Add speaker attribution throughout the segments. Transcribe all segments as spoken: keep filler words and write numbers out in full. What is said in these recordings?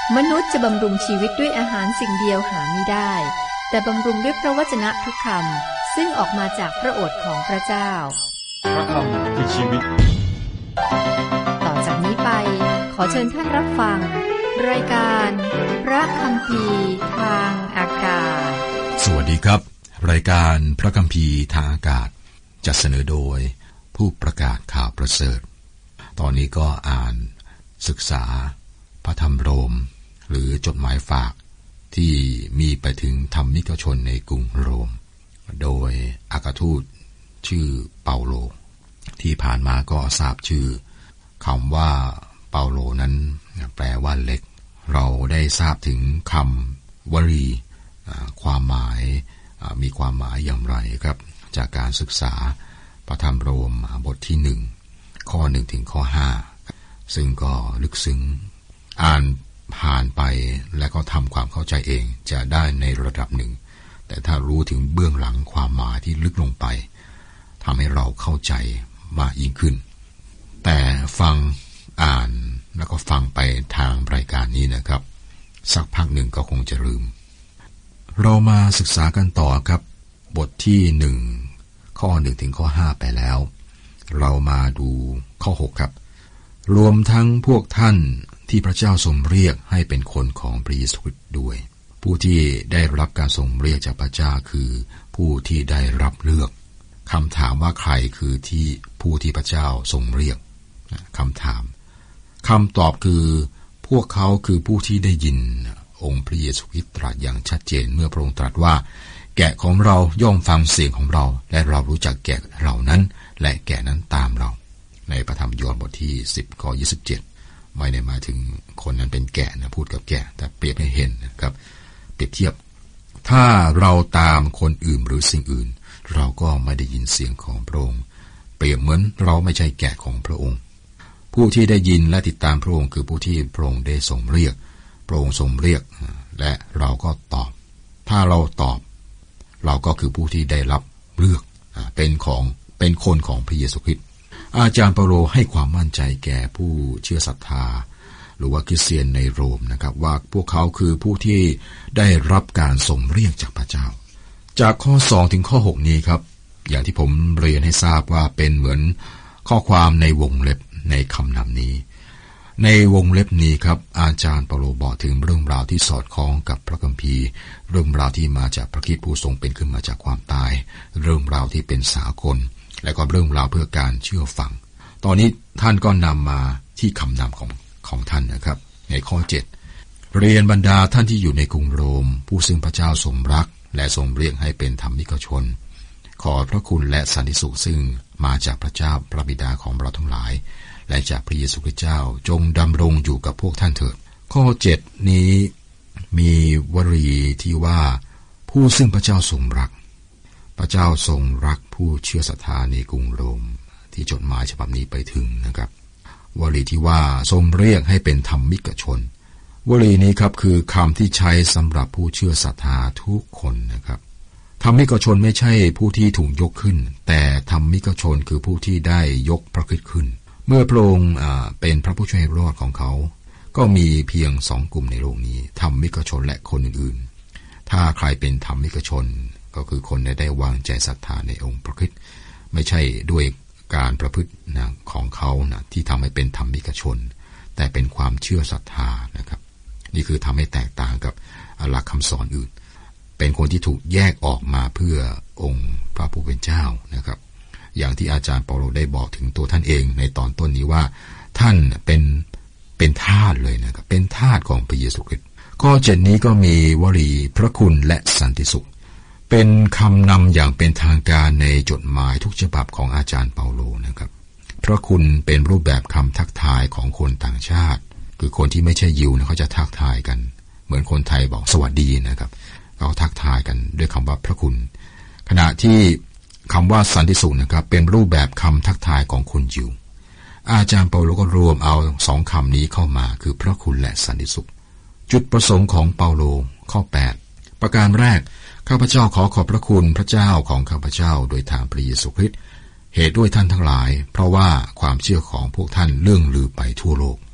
Speaker 1: มนุษย์จะบำรุงชีวิตด้วยอาหารสิ่งเดียวหาไม่ได้แต่บำรุงด้วยพระวจนะทุกคำซึ่งออกมาจากพระโอษฐ์ของพระเจ้า
Speaker 2: พระคำคือชีวิต
Speaker 1: ต่อจากนี้ไปขอเชิญท่านรับฟังรายการพระคัมภีร์ทางอากาศ
Speaker 3: สวัสดีครับรายการพระคัมภีร์ทางอากาศจัดเสนอโดยผู้ประกาศข่าวประเสริฐตอนนี้ก็อ่านศึกษาพระธรรมโรมหรือจดหมายฝากที่มีไปถึงธรรมิกชนในกรุงโรมโดยอัครทูตชื่อเปาโลที่ผ่านมาก็ทราบชื่อคำว่าเปาโลนั้นแปลว่าเล็กเราได้ทราบถึงคำวลีความหมายมีความหมายอย่างไรครับจากการศึกษาพระธรรมโรมบทที่หนึ่งข้อหนึ่งถึงข้อห้าซึ่งก็ลึกซึ้งอ่านผ่านไปแล้วก็ทำความเข้าใจเองจะได้ในระดับหนึ่งแต่ถ้ารู้ถึงเบื้องหลังความหมายที่ลึกลงไปทำให้เราเข้าใจมากยิ่งขึ้นแต่ฟังอ่านแล้วก็ฟังไปทางรายการนี้นะครับสักพักหนึ่งก็คงจะลืมเรามาศึกษากันต่อครับบทที่หนึ่งข้อหนึ่งถึงข้อห้าไปแล้วเรามาดูข้อหกครับรวมทั้งพวกท่านที่พระเจ้าทรงเรียกให้เป็นคนของพระเยซูคริสต์ด้วยผู้ที่ได้รับการทรงเรียกจากพระเจ้าคือผู้ที่ได้รับเลือกคำถามว่าใครคือที่ผู้ที่พระเจ้าทรงเรียกคำถามคำตอบคือพวกเขาคือผู้ที่ได้ยินองค์พระเยซูคริสต์ตรัสอย่างชัดเจนเมื่อพระองค์ตรัสว่าแกะของเราย่อมฟังเสียงของเราและเรารู้จักแกะเหล่านั้นและแกะนั้นตามเราในพระธรรมยอห์นบทที่สิบข้อยี่สิบเจ็ดไม่ได้หมายถึงคนนั้นเป็นแกะนะพูดกับแกะแต่เปรียบให้เห็นนะครับเปรียบเทียบถ้าเราตามคนอื่นหรือสิ่งอื่นเราก็ไม่ได้ยินเสียงของพระองค์เปรียบเหมือนเราไม่ใช่แกะของพระองค์ผู้ที่ได้ยินและติดตามพระองค์คือผู้ที่พระองค์ได้ทรงเรียกพระองค์ทรงเรียกและเราก็ตอบถ้าเราตอบเราก็คือผู้ที่ได้รับเลือกเป็นของเป็นคนของพระเยซูคริสต์อาจารย์เปาโลให้ความมั่นใจแก่ผู้เชื่อศรัทธาหรือว่าคริสเตียนในโรมนะครับว่าพวกเขาคือผู้ที่ได้รับการทรงเรียกจากพระเจ้าจากข้อสองถึงข้อหกนี้ครับอย่างที่ผมเรียนให้ทราบว่าเป็นเหมือนข้อความในวงเล็บในคำนำนี้ในวงเล็บนี้ครับอาจารย์เปาโลบอกถึงเรื่องราวที่สอดคล้องกับพระคัมภีร์เรื่องราวที่มาจากพระคริสต์ผู้ทรงเป็นขึ้นมาจากความตายเรื่องราวที่เป็นสากลและก็เรื่องราวเพื่อการเชื่อฟังตอนนี้ท่านก็นำมาที่คำนำของของท่านนะครับในข้อเจ็ดเรียนบรรดาท่านที่อยู่ในกรุงโรมผู้ซึ่งพระเจ้าทรงรักและทรงเรียกให้เป็นธรรมิกชนขอพระคุณและสันติสุขซึ่งมาจากพระเจ้าพระบิดาของเราทั้งหลายและจากพระเยซูคริสต์เจ้าจงดำรงอยู่กับพวกท่านเถิดข้อเจ็ดนี้มีวลีที่ว่าผู้ซึ่งพระเจ้าทรงรักพระเจ้าทรงรักผู้เชื่อศรัทธาในกรุงโรมที่จดหมายฉบับนี้ไปถึงนะครับวลีที่ว่าทรงเรียกให้เป็นธรรมิกชนวลีนี้ครับคือคำที่ใช้สำหรับผู้เชื่อศรัทธาทุกคนนะครับธรรมิกชนไม่ใช่ผู้ที่ถูกยกขึ้นแต่ธรรมิกชนคือผู้ที่ได้ยกพระคริสต์ขึ้นเมื่อพระองค์เป็นพระผู้ช่วยรอดของเขาก็มีเพียงสองกลุ่มในโลกนี้ธรรมิกชนและคนอื่นๆถ้าใครเป็นธรรมิกชนก็คือคนที่ได้วางใจศรัทธาในองค์พระคริสต์ไม่ใช่ด้วยการประพฤตินะของเขานะที่ทำให้เป็นธรรมิกชนแต่เป็นความเชื่อศรัทธานะครับนี่คือทำให้แตกต่างกับหลักคำสอนอื่นเป็นคนที่ถูกแยกออกมาเพื่อองค์พระผู้เป็นเจ้านะครับอย่างที่อาจารย์เปาโลได้บอกถึงตัวท่านเองในตอนต้นนี้ว่าท่านเป็นเป็นทาสเลยนะครับเป็นทาสของพระเยซูคริสต์ข้อเจ็ดนี้ก็มีวลีพระคุณและสันติสุขเป็นคำนำอย่างเป็นทางการในจดหมายทุกฉบับของอาจารย์เปาโลนะครับพระคุณเป็นรูปแบบคำทักทายของคนต่างชาติคือคนที่ไม่ใช่ยิวนะเขาจะทักทายกันเหมือนคนไทยบอกสวัสดีนะครับเขาทักทายกันด้วยคำว่าพระคุณขณะที่คำว่าสันติสุขนะครับเป็นรูปแบบคำทักทายของคนยิวอาจารย์เปาโลก็รวมเอาสองคำนี้เข้ามาคือพระคุณและสันติสุขจุดประสงค์ของเปาโลข้อแปดประการแรกข้าพเจ้าขอขอบพระคุณพระเจ้าของข้าพเจ้าโดยทางพระเยซูคริสต์เหตุด้วยท่านทั้งหลายเพราะว่าความเชื่อของพวกท่านเลื่องลือไปทั่วโลก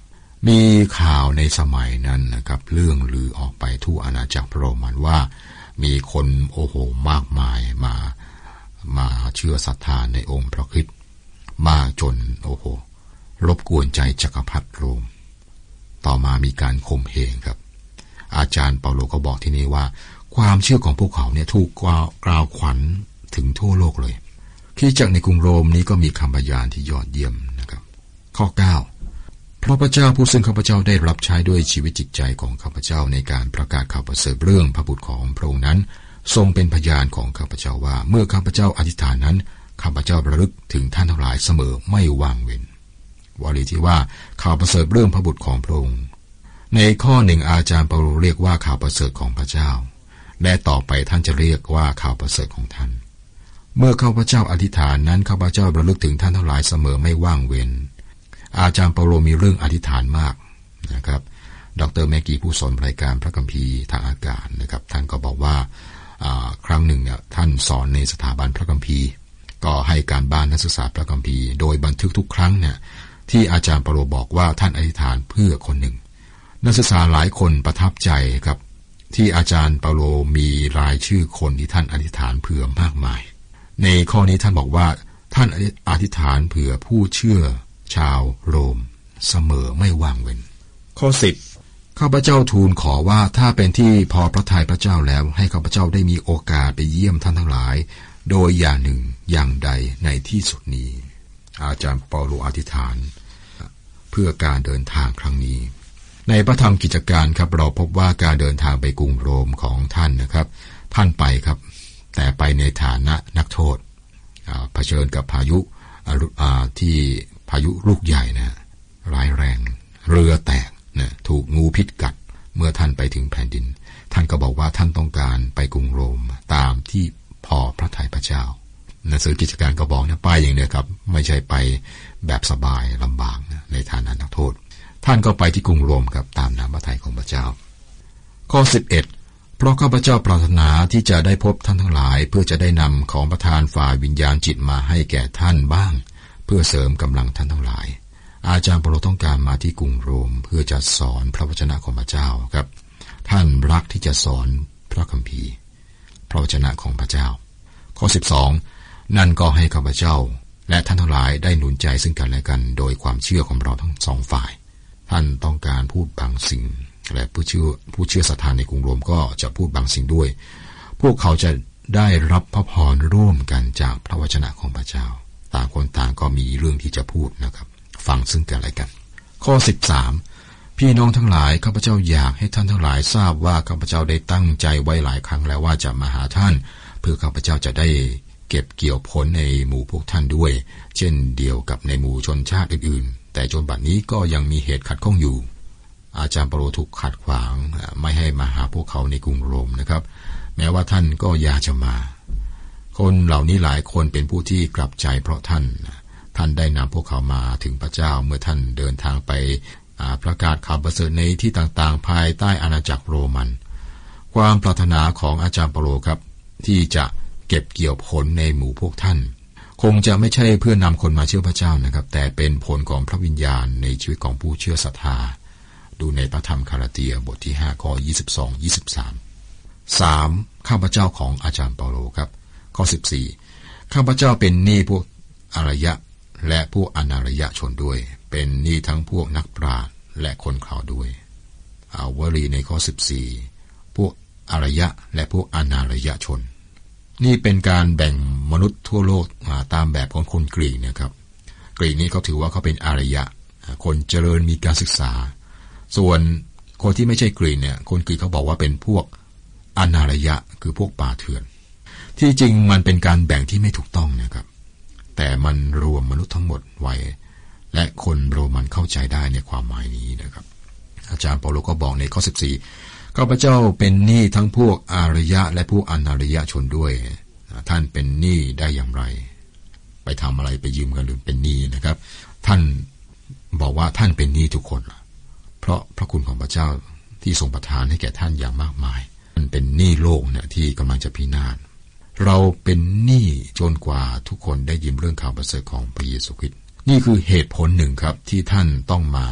Speaker 3: มีข่าวในสมัยนั้นนะครับเรื่องลือออกไปทั่วอาณาจักรโรมันว่ามีคนโอ้โหมากมายมามาเชื่อศรัทธาในองค์พระคริสต์มากจนโอ้โหรบกวนใจจักรพรรดิโรมต่อมามีการข่มเหงครับอาจารย์เปาโลก็บอกที่นี่ว่าความเชื่อของพวกเขาเนี่ยถูกกล่าวขวัญถึงทั่วโลกเลยคริสตจักรในกรุงโรมนี้ก็มีคำพยานที่ยอดเยี่ยมนะครับข้อเก้าเพราะพระเจ้าผู้ซึ่งข้าพเจ้าได้รับใช้ด้วยชีวิตจิตใจของข้าพเจ้าในการประกาศข่าวประเสริฐเรื่องพระบุตรของพระองค์นั้นทรงเป็นพยานของข้าพเจ้าว่าเมื่อข้าพเจ้าอธิษฐานนั้นข้าพเจ้าระลึกถึงท่านทั้งหลายเสมอไม่ว่างเว้นวลีที่ว่าข่าวประเสริฐเรื่องพระบุตรของพระองค์ในข้อหนึ่งอาจารย์เปาโลเรียกว่าข่าวประเสริฐของพระเจ้าและต่อไปท่านจะเรียกว่าข่าวประเสริฐของท่านเมื่อข้าพเจ้าอธิษฐานนั้นข้าพเจ้าระลึกถึงท่านทั้งหลายเสมอไม่ว่างเว้นอาจารย์เปาโลมีเรื่องอธิษฐานมากนะครับดร.แมกกี้ผู้สอนรายการพระคัมภีร์ทางอากาศนะครับท่านก็บอกว่าครั้งหนึ่งเนี่ยท่านสอนในสถาบันพระคัมภีร์ก็ให้การบ้านนักศึกษาพระคัมภีร์โดยบันทึกทุกครั้งเนี่ยที่อาจารย์เปาโลบอกว่าท่านอธิษฐานเพื่อคนหนึ่งนักศึกษาหลายคนประทับใจครับที่อาจารย์เปาโลมีรายชื่อคนที่ท่านอธิษฐานเผื่อมากมายในข้อนี้ท่านบอกว่าท่านอธิษฐานเผื่อผู้เชื่อชาวโรมเสมอไม่ว่างเว้นข้อสิบข้าพเจ้าทูลขอว่าถ้าเป็นที่พอพระทัยพระเจ้าแล้วให้ข้าพเจ้าได้มีโอกาสไปเยี่ยมท่านทั้งหลายโดยอย่างหนึ่งอย่างใดในที่สุดนี้อาจารย์เปาโลอธิษฐานเพื่อการเดินทางครั้งนี้ในพระธรรมกิจการครับเราพบว่าการเดินทางไปกรุงโรมของท่านนะครับท่านไปครับแต่ไปในฐานะนักโทษเผชิญกับพายุที่พายุลูกใหญ่นะร้ายแรงเรือแตกนะถูกงูพิษกัดเมื่อท่านไปถึงแผ่นดินท่านก็บอกว่าท่านต้องการไปกรุงโรมตามที่พอพระทัยพระเจ้าหนังสือกิจการก็บอกนะไปอย่างเนี้ยครับไม่ใช่ไปแบบสบายลำบากนะในฐานะนักโทษท่านก็ไปที่กรุงโรมครับตามน้ำพระทัยของพระเจ้าข้อสิบเอ็ดเพราะข้าพเจ้าปรารถนาที่จะได้พบท่านทั้งหลายเพื่อจะได้นำของประทานฝ่ายวิญญาณจิตมาให้แก่ท่านบ้างเพื่อเสริมกำลังท่านทั้งหลายอาจารย์เปาโลต้องการมาที่กรุงโรมเพื่อจะสอนพระวจนะของพระเจ้าครับท่านรักที่จะสอนพระคัมภีร์พระวจนะของพระเจ้าข้อสิบสองนั่นก็ให้ข้าพเจ้าและท่านทั้งหลายได้หนุนใจซึ่งกันและกันโดยความเชื่อของเราทั้งสองฝ่ายท่านต้องการพูดบางสิ่งและผู้เชื่อผู้เชื่อศรัทธาในกรุงโรมก็จะพูดบางสิ่งด้วยพวกเขาจะได้รับพระพรร่วมกันจากพระวจนะของพระเจ้าต่างคนต่างก็มีเรื่องที่จะพูดนะครับฟังซึ่งกันและกันข้อสิบสามพี่น้องทั้งหลายข้าพเจ้าอยากให้ท่านทั้งหลายทราบว่าข้าพเจ้าได้ตั้งใจไว้หลายครั้งแล้วว่าจะมาหาท่านเพื่อข้าพเจ้าจะได้เก็บเกี่ยวผลในหมู่พวกท่านด้วยเช่นเดียวกับในหมู่ชนชาติอื่นๆแต่จนบัดนี้ก็ยังมีเหตุขัดข้องอยู่อาจารย์เปาโลถูกขัดขวางไม่ให้มาหาพวกเขาในกรุงโรมนะครับแม้ว่าท่านก็อยากจะมาคนเหล่านี้หลายคนเป็นผู้ที่กลับใจเพราะท่านท่านได้นำพวกเขามาถึงพระเจ้าเมื่อท่านเดินทางไปประกาศข่าวประเสริฐในที่ต่างๆภายใต้อาณาจักรโรมันความปรารถนาของอาจารย์เปาโลครับที่จะเก็บเกี่ยวผลในหมู่พวกท่านคงจะไม่ใช่เพื่อนำคนมาเชื่อพระเจ้านะครับแต่เป็นผลของพระวิญญาณในชีวิตของผู้เชื่อศรัทธาดูในพระธรรมคาลาเตียบทที่ห้าข้อยี่สิบสอง ยี่สิบสาม สามข้าพเจ้าของอาจารย์เปาโลครับข้อสิบสี่ข้าพเจ้าเป็นหนี้พวกอารยะและพวกอนารยชนด้วยเป็นหนี้ทั้งพวกนักปราชญ์และคนข่าวด้วยเอาวลีในข้อสิบสี่พวกอารยะและพวกอนารยชนนี่เป็นการแบ่งมนุษย์ทั่วโลกตามแบบของคนกรีกนะครับกรีกนี้เขาถือว่าเขาเป็นอารยะคนเจริญมีการศึกษาส่วนคนที่ไม่ใช่กรีกเนี่ยคนกรีกเขาบอกว่าเป็นพวกอนารยะคือพวกป่าเถื่อนที่จริงมันเป็นการแบ่งที่ไม่ถูกต้องนะครับแต่มันรวมมนุษย์ทั้งหมดไว้และคนโรมันเข้าใจได้ในความหมายนี้นะครับอาจารย์เปาโลก็บอกในข้อสิบสี่ข้าพเจ้าเป็นหนี้ทั้งพวกอารยะและพวกอนารยชนด้วยท่านเป็นหนี้ได้อย่างไรไปทำอะไรไปยืมกันหรือเป็นหนี้นะครับท่านบอกว่าท่านเป็นหนี้ทุกคนเพราะพระคุณของพระเจ้าที่ทรงประทานให้แก่ท่านอย่างมากมายมันเป็นหนี้โลกเนี่ยที่กำลังจะพินาศเราเป็นหนี้จนกว่าทุกคนได้ยินเรื่องข่าวประเสริฐของพระเยซูคริสต์นี่คือเหตุผลหนึ่งครับที่ท่านต้องมา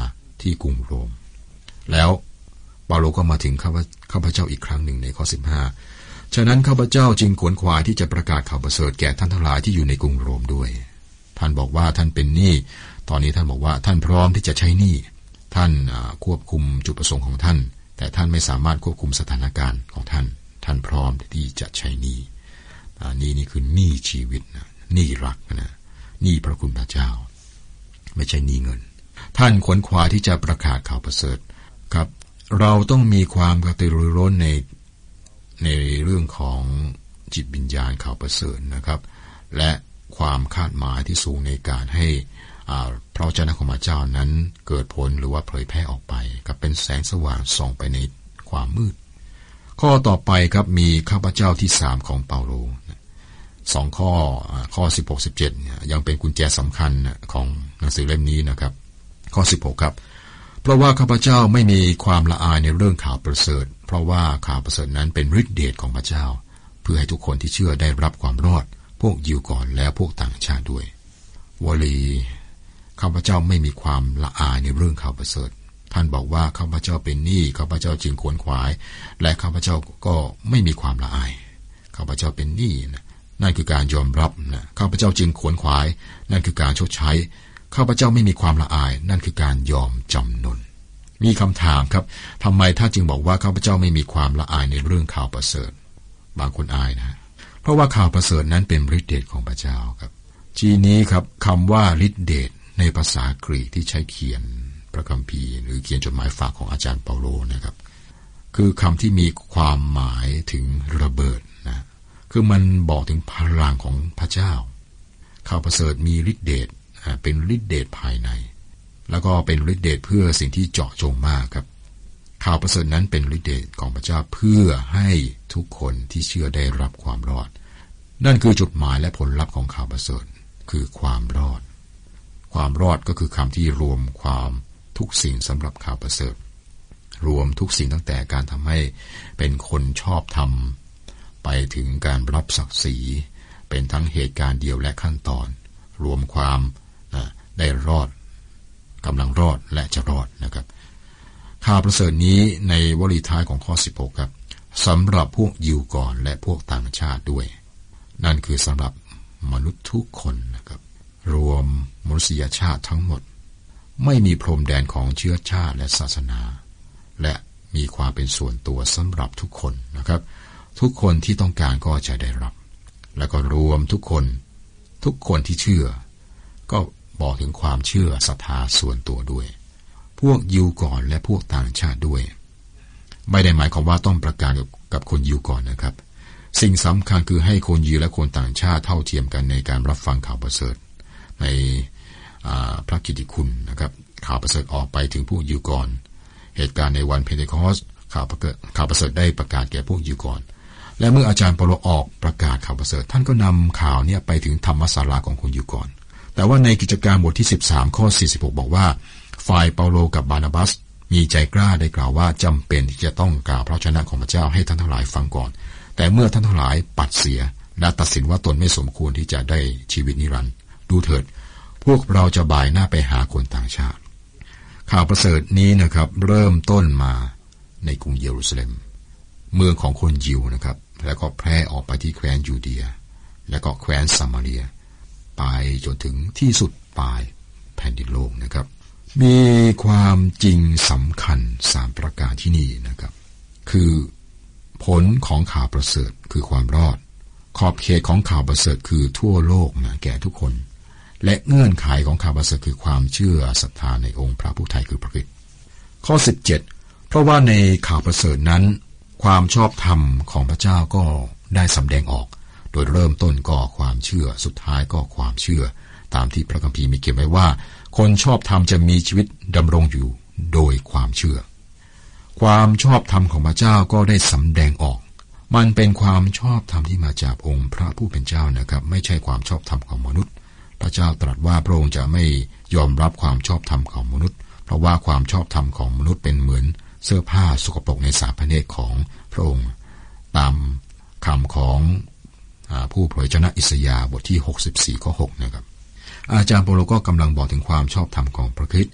Speaker 3: ที่กรุงโรมแล้วเปาโลก็มาถึงข้าพเจ้าอีกครั้งหนึ่งในข้อสิบห้าฉะนั้นข้าพเจ้าจึงขวนขวายที่จะประกาศข่าวประเสริฐแก่ท่านทั้งหลายที่อยู่ในกรุงโรมด้วยท่านบอกว่าท่านเป็นหนี้ตอนนี้ท่านบอกว่าท่านพร้อมที่จะใช้หนี้ท่านควบคุมจุดประสงค์ของท่านแต่ท่านไม่สามารถควบคุมสถานการณ์ของท่านท่านพร้อมที่จะใช้หนี้นี่นี่คือหนี้ชีวิตนะหนี้รักนะหนี้พระคุณพระเจ้าไม่ใช่หนี้เงินท่านขวนขวายที่จะประกาศข่าวประเสริฐครับเราต้องมีความกระตือรือร้นในในเรื่องของจิตวิญญาณข่าวประเสริฐนะครับและความคาดหมายที่สูงในการให้พระวจนะของพระเจ้านั้นเกิดผลหรือว่าเผยแพร่ออกไปกับเป็นแสงสว่างส่องไปในความมืดข้อต่อไปครับมีข้าพเจ้าที่สามของเปาโลสองข้อข้อสิบหก สิบเจ็ดยังเป็นกุญแจสำคัญของหนังสือเล่มนี้นะครับข้อสิบหกครับเพราะว่าข้าพเจ้าไม่มีความละอายในเรื่องข่าวประเสริฐเพราะว่าข่าวประเสริฐนั้นเป็นฤทธิเดชของพระเจ้าเพื่อให้ทุกคนที่เชื่อได้รับความรอดพวกยิวก่อนและพวกต่างชาติด้วยวลีข้าพเจ้าไม่มีความละอายในเรื่องข่าวประเสริฐท่านบอกว่าข้าพเจ้าเป็นหนี้ข้าพเจ้าจึงขวนขวายและข้าพเจ้าก็ไม่มีความละอายข้าพเจ้าเป็นหนี้นะนั่นคือการยอมรับนะข้าพเจ้าจึงขวนขวายนั่นคือการชดใช้ข้าพเจ้าไม่มีความละอายนั่นคือการยอมจำนนมีคำถามครับทำไมท่านจึงบอกว่าข้าพเจ้าไม่มีความละอายในเรื่องข่าวประเสริฐบางคนอายนะเพราะว่าข่าวประเสริฐนั้นเป็นฤทธิเดชของพระเจ้าครับทีนี้ครับคำว่าฤทธิเดชในภาษากรีกที่ใช้เขียนพระคัมภีร์หรือเขียนจดหมายฝากของอาจารย์เปาโลนะครับคือคำที่มีความหมายถึงระเบิดนะคือมันบอกถึงพลังของพระเจ้าข่าวประเสริฐมีฤทธิเดชเป็นฤทธิเดชภายในแล้วก็เป็นฤทธิเดชเพื่อสิ่งที่เจาะจงมากครับข่าวประเสริฐนั้นเป็นฤทธิเดชของพระเจ้าเพื่อให้ทุกคนที่เชื่อได้รับความรอดนั่นคือจุดหมายและผลลัพธ์ของข่าวประเสริฐคือความรอดความรอดก็คือคำที่รวมความทุกสิ่งสำหรับข่าวประเสริฐรวมทุกสิ่งตั้งแต่การทำให้เป็นคนชอบธรรมไปถึงการรับศักดิ์ศรีเป็นทั้งเหตุการณ์เดียวและขั้นตอนรวมความได้รอดกำลังรอดและจะรอดนะครับข่าวประเสริฐนี้ในวลีท้ายของข้อสิบหกครับสำหรับพวกยิวก่อนและพวกต่างชาติด้วยนั่นคือสำหรับมนุษย์ทุกคนนะครับรวมมนุษยชาติทั้งหมดไม่มีพรมแดนของเชื้อชาติและศาสนาและมีความเป็นส่วนตัวสำหรับทุกคนนะครับทุกคนที่ต้องการก็จะได้รับแล้วก็รวมทุกคนทุกคนที่เชื่อก็บอกถึงความเชื่อศรัทธาส่วนตัวด้วยพวกยิวก่อนและพวกต่างชาติด้วยไม่ได้หมายความว่าต้องประกาศกับคนยิวก่อนนะครับสิ่งสำคัญคือให้คนยิวและคนต่างชาติเท่าเทียมกันในการรับฟังข่าวประเสริฐในพระกิตติคุณนะครับข่าวประเสริฐออกไปถึงพวกยิวก่อนเหตุการณ์ในวันเพนเทคอสต์ข่าวข่าวประเสริฐได้ประกาศแก่พวกยิวก่อนและเมื่ออาจารย์เปาโลออกประกาศข่าวประเสริฐท่านก็นำข่าวนี้ไปถึงธรรมศาลาของคนยิวก่อนแต่ว่าในกิจการบทที่สิบสามข้อสี่สิบหกบอกว่าฝ่ายเปาโลกับบานาบัสมีใจกล้าได้กล่าวว่าจำเป็นที่จะต้องกล่าวพระวจนะของพระเจ้าให้ท่านทั้งหลายฟังก่อนแต่เมื่อท่านทั้งหลายปัดเสียและตัดสินว่าตนไม่สมควรที่จะได้ชีวิตนิรันดร์ดูเถิดพวกเราจะบ่ายหน้าไปหาคนต่างชาติข่าวประเสริฐนี้นะครับเริ่มต้นมาในกรุงเยรูซาเล็มเมืองของคนยิวนะครับแล้วก็แพร่ออกไปที่แคว้นยูเดียแล้วก็แคว้นซามาเรียไปจนถึงที่สุดปลายแผ่นดินโลกนะครับมีความจริงสำคัญสามประการที่นี่นะครับคือผลของข่าวประเสริฐคือความรอดขอบเขตของข่าวประเสริฐคือทั่วโลกนะแก่ทุกคนและเงื่อนไขของข่าวประเสริฐคือความเชื่อศรัทธาในองค์พระผู้ไถ่คือพระคริสต์ข้อสิบเจ็ดเพราะว่าในข่าวประเสริฐนั้นความชอบธรรมของพระเจ้าก็ได้สำแดงออกโดยเริ่มต้นก็ความเชื่อสุดท้ายก็ความเชื่อตามที่พระคัมภีร์มีเขียนไว้ว่าคนชอบธรรมจะมีชีวิตดำรงอยู่โดยความเชื่อความชอบธรรมของพระเจ้าก็ได้สำแดงออกมันเป็นความชอบธรรมที่มาจากองค์พระผู้เป็นเจ้านะครับไม่ใช่ความชอบธรรมของมนุษย์พระเจ้าตรัสว่าพระองค์จะไม่ยอมรับความชอบธรรมของมนุษย์เพราะว่าความชอบธรรมของมนุษย์เป็นเหมือนเสื้อผ้าสกปรกในสามพระเนตรของพระองค์ตามคำของผู้เผยชนะอิสยาห์บทที่หกสิบสี่ข้อหกนะครับอาจารย์เปาโลก็กำลังบอกถึงความชอบธรรมของพระคริสต์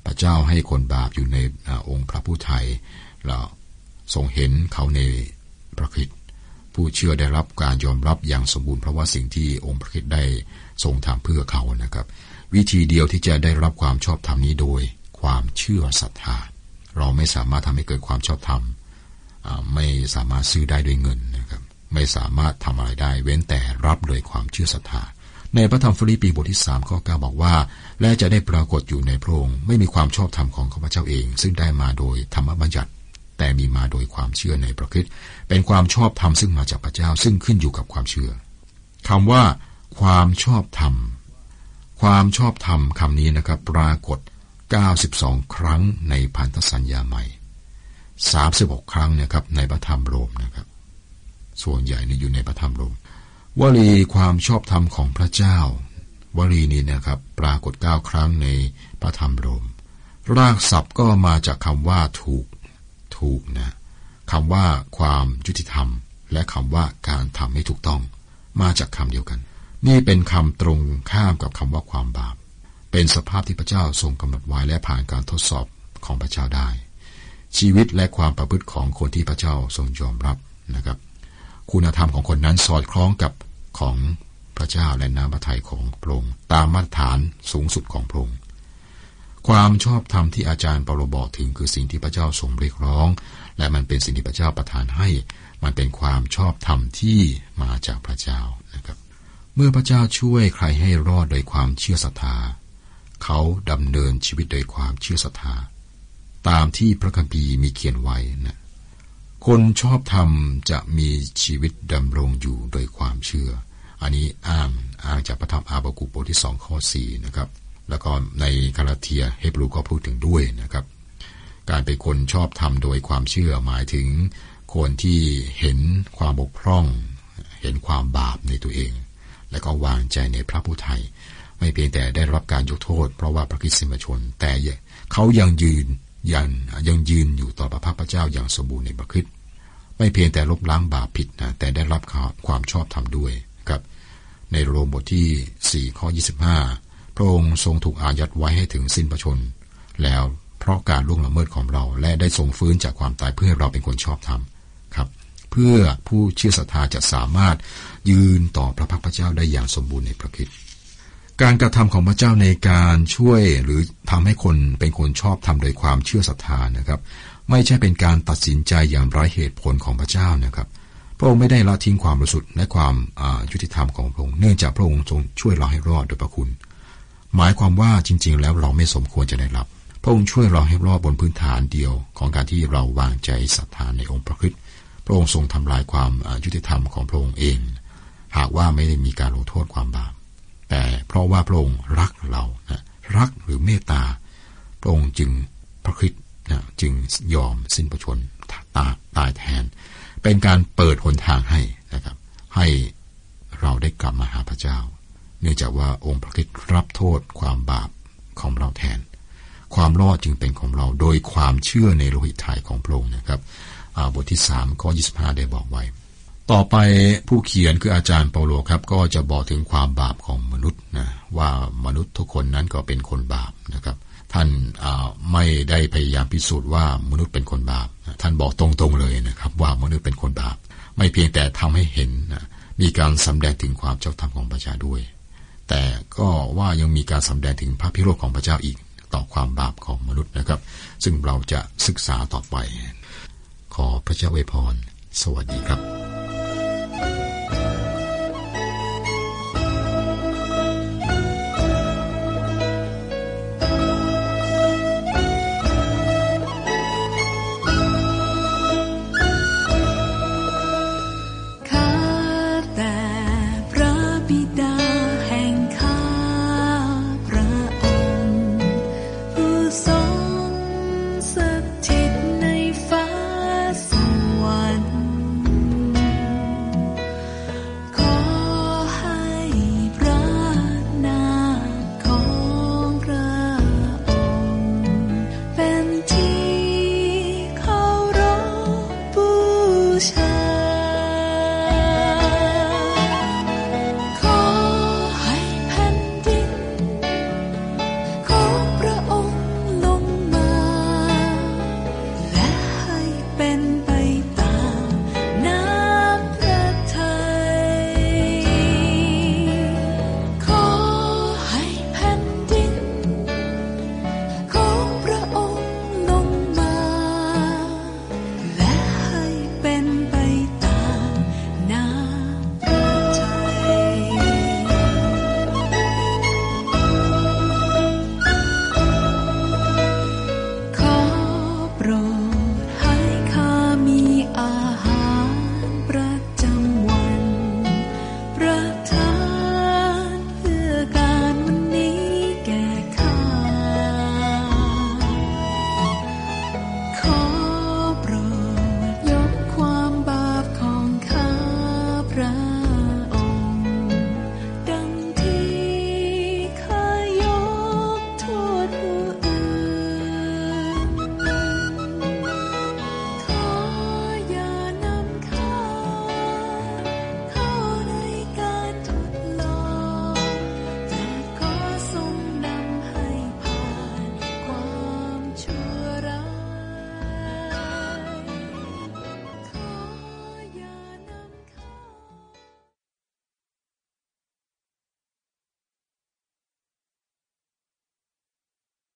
Speaker 3: พระเจ้าให้คนบาปอยู่ในองค์พระผู้ไทยเราทรงเห็นเขาในพระคริสต์ผู้เชื่อได้รับการยอมรับอย่างสมบูรณ์เพราะว่าสิ่งที่องค์พระคริสต์ได้ทรงทำเพื่อเขานะครับวิธีเดียวที่จะได้รับความชอบธรรมนี้โดยความเชื่อศรัทธาเราไม่สามารถทำให้เกิดความชอบธรรมไม่สามารถซื้อได้ด้วยเงินนะครับไม่สามารถทำอะไรได้เว้นแต่รับโดยความเชื่อศรัทธาในพระธรรมฟิลิปปีบทที่สามข้อเก้าบอกว่าและจะได้ปรากฏอยู่ในพระองค์ไม่มีความชอบธรรมของข้าพเจ้าเองซึ่งได้มาโดยธรรมบัญญัติแต่มีมาโดยความเชื่อในพระคริสต์เป็นความชอบธรรมซึ่งมาจากพระเจ้าซึ่งขึ้นอยู่กับความเชื่อคำว่าความชอบธรรมความชอบธรรมคำนี้นะครับปรากฏเก้าสิบสองครั้งในพันธสัญญาใหม่สามสิบหกครั้งนะครับในพระธรรมโรมนะครับส่วนใหญ่นี่อยู่ในพระธรรมโรมวลีความชอบธรรมของพระเจ้าวลีนี้นะครับปรากฏเก้าครั้งในพระธรรมโรมรากศัพท์ก็มาจากคำว่าถูกถูกนะคำว่าความยุติธรรมและคำว่าการทำให้ถูกต้องมาจากคำเดียวกันนี่เป็นคำตรงข้ามกับคำว่าความบาปเป็นสภาพที่พระเจ้าทรงกำหนดไว้และผ่านการทดสอบของพระเจ้าได้ชีวิตและความประพฤติของคนที่พระเจ้าทรงยอมรับนะครับคุณธรรมของคนนั้นสอดคล้องกับของพระเจ้าและน้ำพระทัยของพระองค์ตามมาตรฐานสูงสุดของพระองค์ความชอบธรรมที่อาจารย์เปาโลบอกถึงคือสิ่งที่พระเจ้าทรงเรียกร้องและมันเป็นสิ่งที่พระเจ้าประทานให้มันเป็นความชอบธรรมที่มาจากพระเจ้านะครับเมื่อพระเจ้าช่วยใครให้รอดโดยความเชื่อศรัทธาเขาดำเนินชีวิตโดยความเชื่อศรัทธาตามที่พระคัมภีร์มีเขียนไว้นะคนชอบธรรมจะมีชีวิตดำรงอยู่โดยความเชื่ออันนี้อ้างอ้างจากพระธรรมอาบาคุกบทที่สองข้อสี่นะครับแล้วก็ในกาลาเทียเฮบรูก็พูดถึงด้วยนะครับการเป็นคนชอบธรรมโดยความเชื่อหมายถึงคนที่เห็นความบกพร่องเห็นความบาปในตัวเองและก็วางใจในพระผู้ไทยไม่เพียงแต่ได้รับการยกโทษเพราะว่าพระคริสต์ชนแต่เขายังยืนยันยังยืนอยู่ต่อพระพักพระเจ้าอย่างสมบูรณ์ในพระคริสต์ไม่เพียงแต่ลบล้างบาปผิดนะแต่ได้รับความชอบธรรมด้วยครับในโรมบทที่สี่ข้อยี่สิบห้าพระองค์ทรงถูกอายัดไว้ให้ถึงสิ้นพระชนม์แล้วเพราะการล่วงละเมิดของเราและได้ทรงฟื้นจากความตายเพื่อให้เราเป็นคนชอบธรรมครับเพื่อผู้เชื่อศรัทธาจะสามารถยืนต่อพระพักพระเจ้าได้อย่างสมบูรณ์ในพระคริสต์การกระทำของพระเจ้าในการช่วยหรือทำให้คนเป็นคนชอบธรรมโดยความเชื่อศรัทธานะครับไม่ใช่เป็นการตัดสินใจอย่างไร้เหตุผลของพระเจ้านะครับพระองค์ไม่ได้ละทิ้งความบริสุทธิ์และความยุติธรรมของพระองค์เนื่องจากพระองค์ทรงช่วยเราให้รอดโดยพระคุณหมายความว่าจริงๆแล้วเราไม่สมควรจะได้รับพระองค์ช่วยเราให้รอดบนพื้นฐานเดียวของการที่เราวางใจศรัทธาในองค์พระคริสต์พระองค์ทรงทำลายความยุติธรรมของพระองค์เองหากว่าไม่ได้มีการลงโทษความบาปแต่เพราะว่าพระองค์รักเรานะรักหรือเมตตาพระองค์จึงพระคริสต์นะจึงยอมสิ้นพระชนม์ตายตายแทนเป็นการเปิดหนทางให้นะครับให้เราได้กลับมาหาพระเจ้าเนื่องจากว่าองค์พระคริสต์รับโทษความบาปของเราแทนความรอดจึงเป็นของเราโดยความเชื่อในโลหิตไถ่ของพระองค์นะครับบทที่สามข้อยี่สิบห้าได้บอกไว้ต่อไปผู้เขียนคืออาจารย์เปาโลครับก็จะบอกถึงความบาปของมนุษย์นะว่ามนุษย์ทุกคนนั้นก็เป็นคนบาปนะครับท่านไม่ได้พยายามพิสูจน์ว่ามนุษย์เป็นคนบาปท่านบอกตรงๆเลยนะครับว่ามนุษย์เป็นคนบาปไม่เพียงแต่ทำให้เห็นนะมีการสำแดงถึงความชอบธรรมของพระเจ้าด้วยแต่ก็ว่ายังมีการสำแดงถึงพระพิโรธของพระเจ้าอีกต่อความบาปของมนุษย์นะครับซึ่งเราจะศึกษาต่อไปขอพระเจ้าอวยพรสวัสดีครับ